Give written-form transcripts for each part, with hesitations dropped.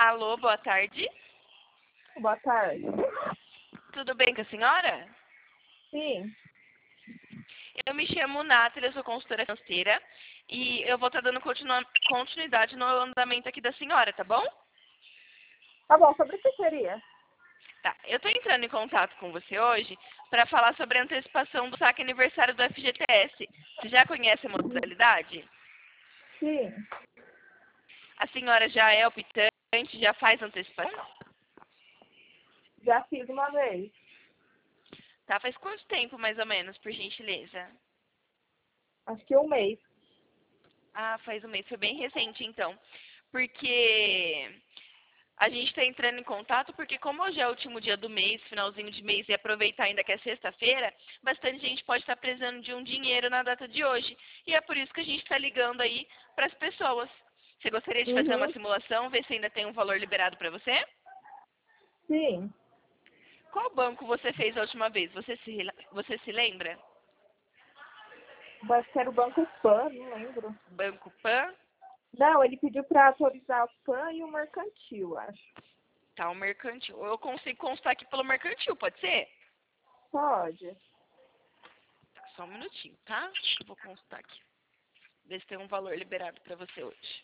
Alô, boa tarde. Boa tarde. Tudo bem com a senhora? Sim, Eu me chamo Nathalie, eu sou consultora financeira e eu vou estar dando continuidade no andamento aqui da senhora, tá bom? tá bom. Sobre o que seria? Tá, eu tô entrando em contato com você hoje para falar sobre a antecipação do saque aniversário do FGTS. Você já conhece a modalidade? Sim, A senhora já é optante, já faz antecipação? já fiz uma vez. Tá, faz quanto tempo mais ou menos, por gentileza? Acho que um mês. Ah, faz um mês, foi bem recente então. Porque a gente está entrando em contato porque como hoje é o último dia do mês, finalzinho de mês, e aproveitar ainda que é sexta-feira, bastante gente pode estar precisando de um dinheiro na data de hoje. E é por isso que a gente está ligando aí para as pessoas. Você gostaria de fazer uma Uhum. simulação, ver se ainda tem um valor liberado para você? Sim, Qual banco você fez a última vez? Você se lembra? acho que era o Banco Pan, não lembro. Banco Pan? Não, ele pediu para autorizar o Pan e o Mercantil, acho. Tá, o mercantil. Eu consigo constar aqui pelo mercantil, pode ser? Pode. Tá, só um minutinho, tá? Eu vou constar aqui. Ver se tem um valor liberado para você hoje.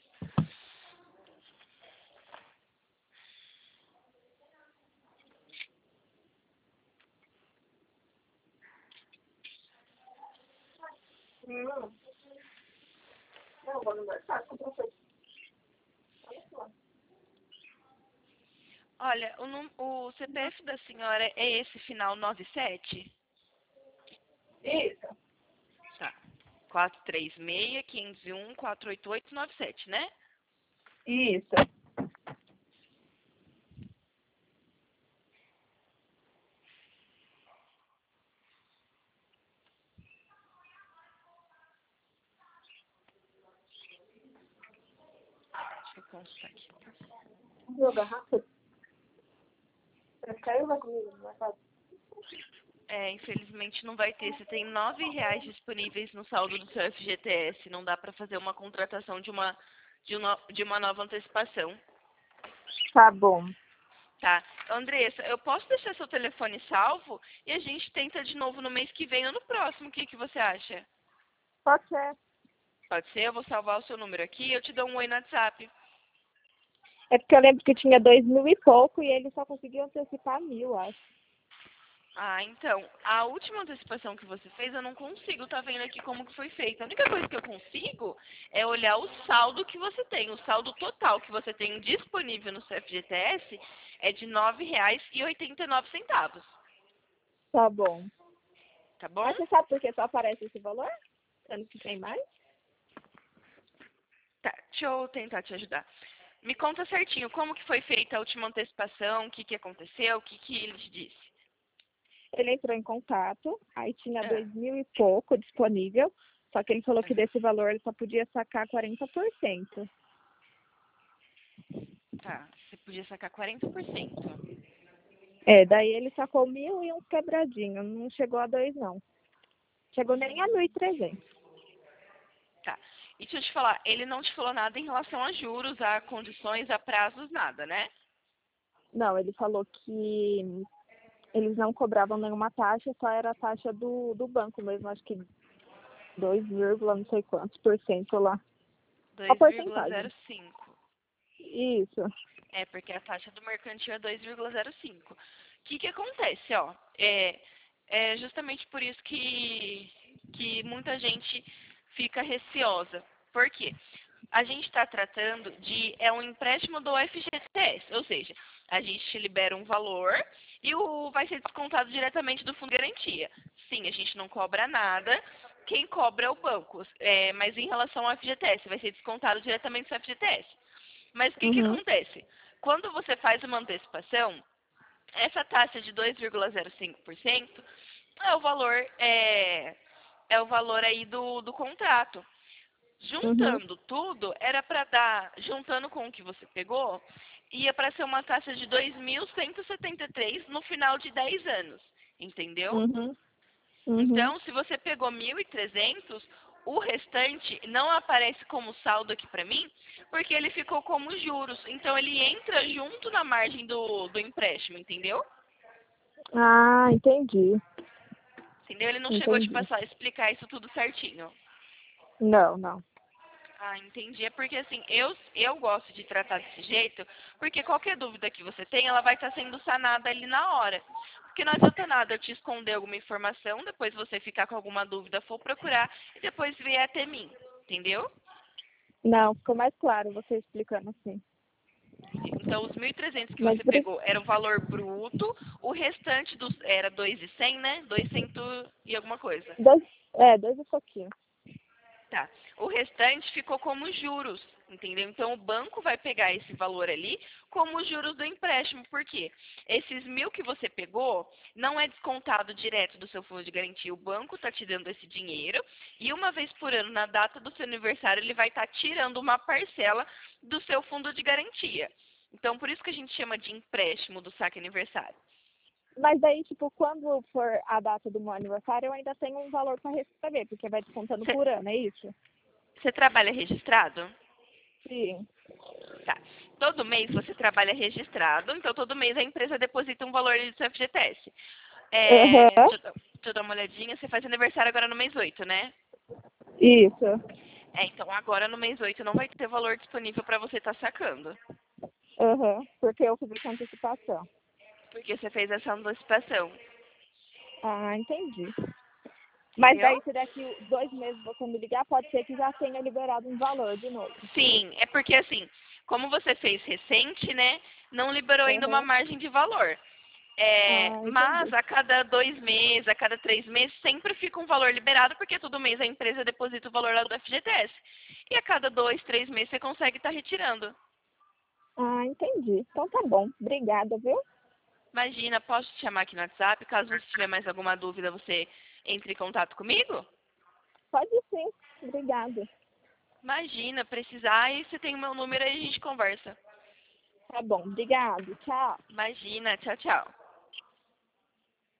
Não, vou no mercado. Olha, o CPF da senhora é esse final 97? Isso, Tá. 436-501-488-97, né? isso. Deixa eu constar aqui. Viu, garrafa? Você quer ir lá comigo no mercado? É, infelizmente não vai ter. Você tem R$ 9 disponíveis no saldo do seu FGTS. Não dá para fazer uma contratação de uma nova antecipação. Tá bom. Tá. Andressa, eu posso deixar seu telefone salvo e a gente tenta de novo no mês que vem ou no próximo. O que que você acha? Pode ser. Pode ser? Eu vou salvar o seu número aqui e eu te dou um oi no WhatsApp. É porque eu lembro que tinha 2.000 e pouco e ele só conseguiu antecipar 1.000, acho. Ah, então, a última antecipação que você fez, eu não consigo tá vendo aqui como que foi feita. A única coisa que eu consigo é olhar o saldo que você tem. O saldo total que você tem disponível no seu FGTS é de R$ 9,89, Tá bom. tá bom? Mas você sabe por que só aparece esse valor? Sendo que tem mais? Tá, deixa eu tentar te ajudar. Me conta certinho como que foi feita a última antecipação, o que que aconteceu, o que que ele te disse. Ele entrou em contato, aí tinha Ah, 2.000 e pouco disponível, só que ele falou que aham. desse valor ele só podia sacar 40%. Tá, você podia sacar 40%. É, daí ele sacou 1.000 e uns quebradinhos, não chegou a 2 não. Chegou nem a 1.300. Tá. E deixa eu te falar, ele não te falou nada em relação a juros, a condições, a prazos, nada, né? Não, ele falou que eles não cobravam nenhuma taxa, só era a taxa do banco mesmo, acho que 2, não sei quantos por cento lá. A porcentagem. 2,05. Isso. É, porque a taxa do mercantil é 2,05. O que que acontece, ó? É justamente por isso que muita gente fica receosa. Por quê? A gente está tratando um empréstimo do FGTS, ou seja, a gente te libera um valor e vai ser descontado diretamente do fundo de garantia. Sim, a gente não cobra nada, quem cobra é o banco, mas em relação ao FGTS, vai ser descontado diretamente do FGTS. Mas o que que Uhum. acontece? Quando você faz uma antecipação, essa taxa de 2,05% é o valor, é o valor aí do contrato. Uhum. Juntando tudo, era para dar, juntando com o que você pegou, ia para ser uma taxa de 2.173 no final de 10 anos, entendeu? Uhum. Uhum. Então, se você pegou 1.300, O restante não aparece como saldo aqui para mim, porque ele ficou como juros. Então, ele entra junto na margem do empréstimo, entendeu? Ah, entendi. Entendeu? Ele não chegou a te Entendi. passar, explicar isso tudo certinho. Não, não. Ah, entendi. É porque assim, eu gosto de tratar desse jeito, porque qualquer dúvida que você tem, ela vai estar sendo sanada ali na hora. Porque não adianta nada eu te esconder alguma informação, depois você ficar com alguma dúvida, for procurar e depois vier até mim. Entendeu? Não, ficou mais claro você explicando assim. Então, os 1.300 que Mas, você pegou era o valor bruto, o restante era 2.100, né? 200 e alguma coisa. dois e pouquinho. Tá. O restante ficou como juros, entendeu? Então o banco vai pegar esse valor ali como juros do empréstimo. Por quê? Esses 1.000 que você pegou não é descontado direto do seu fundo de garantia. O banco está te dando esse dinheiro e uma vez por ano, na data do seu aniversário, ele vai estar tirando uma parcela do seu fundo de garantia. Então, por isso que a gente chama de empréstimo do saque aniversário. Mas daí, tipo, quando for a data do meu aniversário, eu ainda tenho um valor para receber, porque vai descontando por ano, é isso? Você trabalha registrado? Sim. Tá. Todo mês você trabalha registrado, então todo mês a empresa deposita um valor ali do seu FGTS. Aham. Deixa eu dar uma olhadinha. Você faz aniversário agora no mês 8, né? Isso. Então agora no mês 8 não vai ter valor disponível para você estar sacando. Aham. Porque eu fiz essa antecipação. Porque você fez essa antecipação. Ah, entendi. Mas Entendeu? daí, se daqui 2 meses você me ligar, pode ser que já tenha liberado um valor de novo. Sim, é porque assim, como você fez recente, né? Não liberou ainda uma Aham. margem de valor. Ah, Mas entendi. a cada 2 meses, a cada 3 meses, sempre fica um valor liberado, porque todo mês a empresa deposita o valor lá do FGTS. E a cada 2, 3 meses você consegue estar retirando. Ah, entendi. Então tá bom. Obrigada, viu? Imagina, posso te chamar aqui no WhatsApp? Caso você tiver mais alguma dúvida, você entre em contato comigo? Pode sim. Obrigada. Imagina, precisar e você tem o meu número aí a gente conversa. Tá bom. Obrigado. Tchau. Imagina, tchau, tchau.